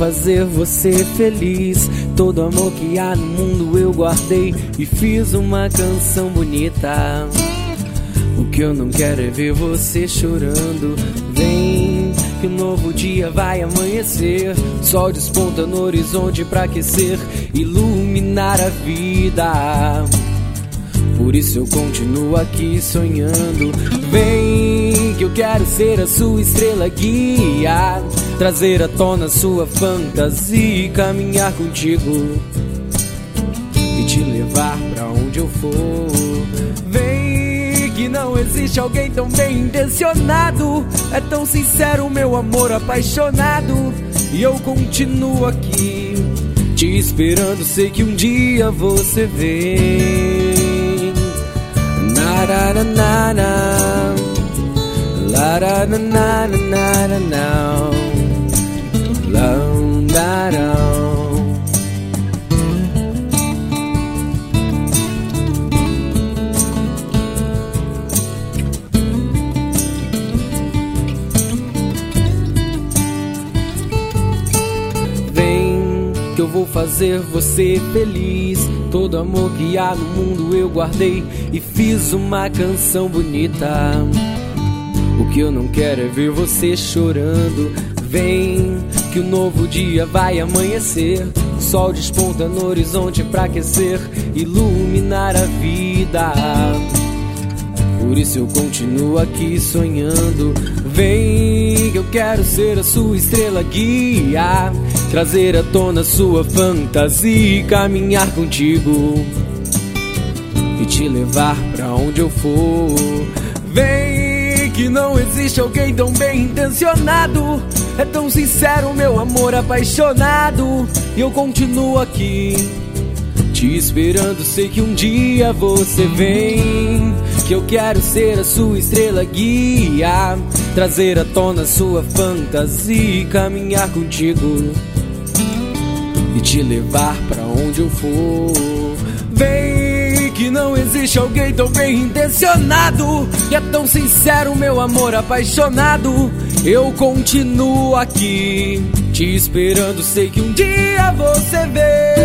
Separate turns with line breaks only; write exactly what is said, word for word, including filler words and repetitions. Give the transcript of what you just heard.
fazer você feliz. Todo amor que há no mundo eu guardei e fiz uma canção bonita. O que eu não quero é ver você chorando. Vem, que um novo dia vai amanhecer. O sol desponta no horizonte pra aquecer, iluminar a vida. Por isso eu continuo aqui sonhando. Vem, que eu quero ser a sua estrela guia, trazer à tona sua fantasia e caminhar contigo e te levar pra onde eu for. Vem, que não existe alguém tão bem intencionado. É tão sincero meu amor apaixonado. E eu continuo aqui te esperando, sei que um dia você vem. La na na na, la na na na na na na, la na na. Vem, que eu vou fazer você feliz. Todo amor que há no mundo eu guardei e fiz uma canção bonita. O que eu não quero é ver você chorando. Vem, que o novo dia vai amanhecer. O sol desponta no horizonte pra aquecer, iluminar a vida. Por isso eu continuo aqui sonhando. Vem, que eu quero ser a sua estrela guia, trazer à tona sua fantasia e caminhar contigo e te levar pra onde eu for. Vem, que não existe alguém tão bem intencionado. É tão sincero meu amor apaixonado. E eu continuo aqui te esperando, sei que um dia você vem. Que eu quero ser a sua estrela guia, trazer à tona sua fantasia e caminhar contigo e te levar pra onde eu for. Vem, que não existe alguém tão bem intencionado. E é tão sincero meu amor apaixonado. Eu continuo aqui te esperando, sei que um dia você vem.